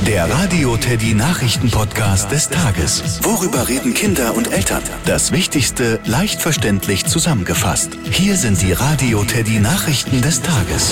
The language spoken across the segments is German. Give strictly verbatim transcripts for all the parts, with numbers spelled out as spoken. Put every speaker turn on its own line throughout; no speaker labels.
Der Radio Teddy Nachrichten-Podcast des Tages. Worüber reden Kinder und Eltern? Das Wichtigste leicht verständlich zusammengefasst. Hier sind die Radio Teddy Nachrichten des Tages.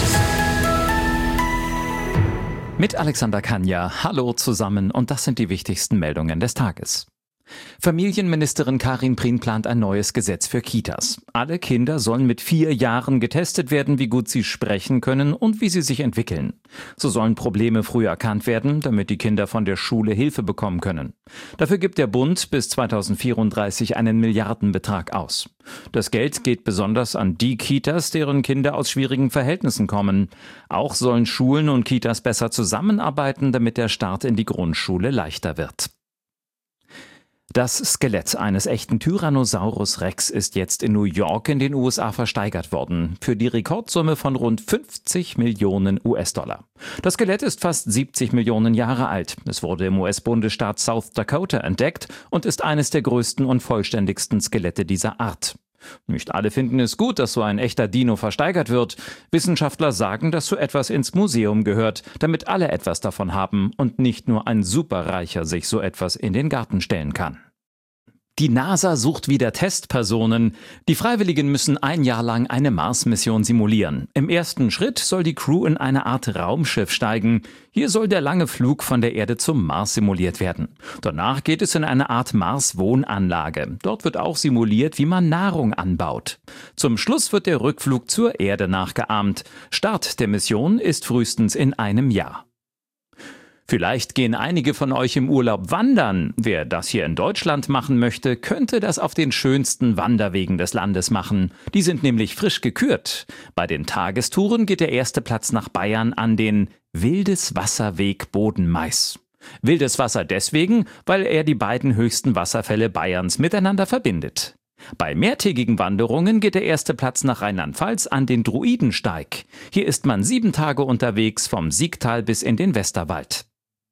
Mit Alexander Kanja. Hallo zusammen und das sind die wichtigsten Meldungen des Tages. Familienministerin Karin Prien plant ein neues Gesetz für Kitas. Alle Kinder sollen mit vier Jahren getestet werden, wie gut sie sprechen können und wie sie sich entwickeln. So sollen Probleme früh erkannt werden, damit die Kinder von der Schule Hilfe bekommen können. Dafür gibt der Bund bis zweitausendvierunddreißig einen Milliardenbetrag aus. Das Geld geht besonders an die Kitas, deren Kinder aus schwierigen Verhältnissen kommen. Auch sollen Schulen und Kitas besser zusammenarbeiten, damit der Start in die Grundschule leichter wird. Das Skelett eines echten Tyrannosaurus Rex ist jetzt in New York in den U S A versteigert worden, für die Rekordsumme von rund fünfzig Millionen U S-Dollar. Das Skelett ist fast siebzig Millionen Jahre alt. Es wurde im U S-Bundesstaat South Dakota entdeckt und ist eines der größten und vollständigsten Skelette dieser Art. Nicht alle finden es gut, dass so ein echter Dino versteigert wird. Wissenschaftler sagen, dass so etwas ins Museum gehört, damit alle etwas davon haben und nicht nur ein Superreicher sich so etwas in den Garten stellen kann. Die NASA sucht wieder Testpersonen. Die Freiwilligen müssen ein Jahr lang eine Mars-Mission simulieren. Im ersten Schritt soll die Crew in eine Art Raumschiff steigen. Hier soll der lange Flug von der Erde zum Mars simuliert werden. Danach geht es in eine Art Mars-Wohnanlage. Dort wird auch simuliert, wie man Nahrung anbaut. Zum Schluss wird der Rückflug zur Erde nachgeahmt. Start der Mission ist frühestens in einem Jahr. Vielleicht gehen einige von euch im Urlaub wandern. Wer das hier in Deutschland machen möchte, könnte das auf den schönsten Wanderwegen des Landes machen. Die sind nämlich frisch gekürt. Bei den Tagestouren geht der erste Platz nach Bayern an den Wildeswasserweg Boden-Mais. Wildes Wasser deswegen, weil er die beiden höchsten Wasserfälle Bayerns miteinander verbindet. Bei mehrtägigen Wanderungen geht der erste Platz nach Rheinland-Pfalz an den Druidensteig. Hier ist man sieben Tage unterwegs, vom Siegtal bis in den Westerwald.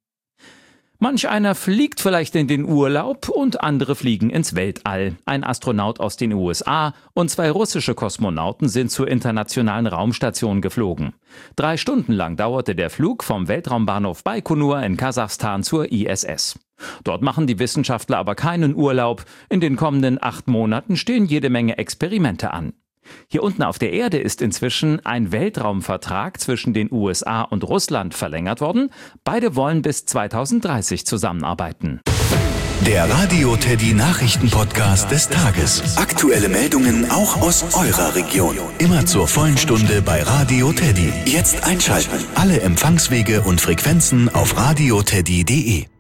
Manch einer fliegt vielleicht in den Urlaub und andere fliegen ins Weltall. Ein Astronaut aus den U S A und zwei russische Kosmonauten sind zur internationalen Raumstation geflogen. Drei Stunden lang dauerte der Flug vom Weltraumbahnhof Baikonur in Kasachstan zur I S S. Dort machen die Wissenschaftler aber keinen Urlaub. In den kommenden acht Monaten stehen jede Menge Experimente an. Hier unten auf der Erde ist inzwischen ein Weltraumvertrag zwischen den U S A und Russland verlängert worden. Beide wollen bis zweitausenddreißig zusammenarbeiten.
Der Radio Teddy Nachrichten-Podcast des Tages. Aktuelle Meldungen auch aus eurer Region. Immer zur vollen Stunde bei Radio Teddy. Jetzt einschalten. Alle Empfangswege und Frequenzen auf radioteddy punkt de.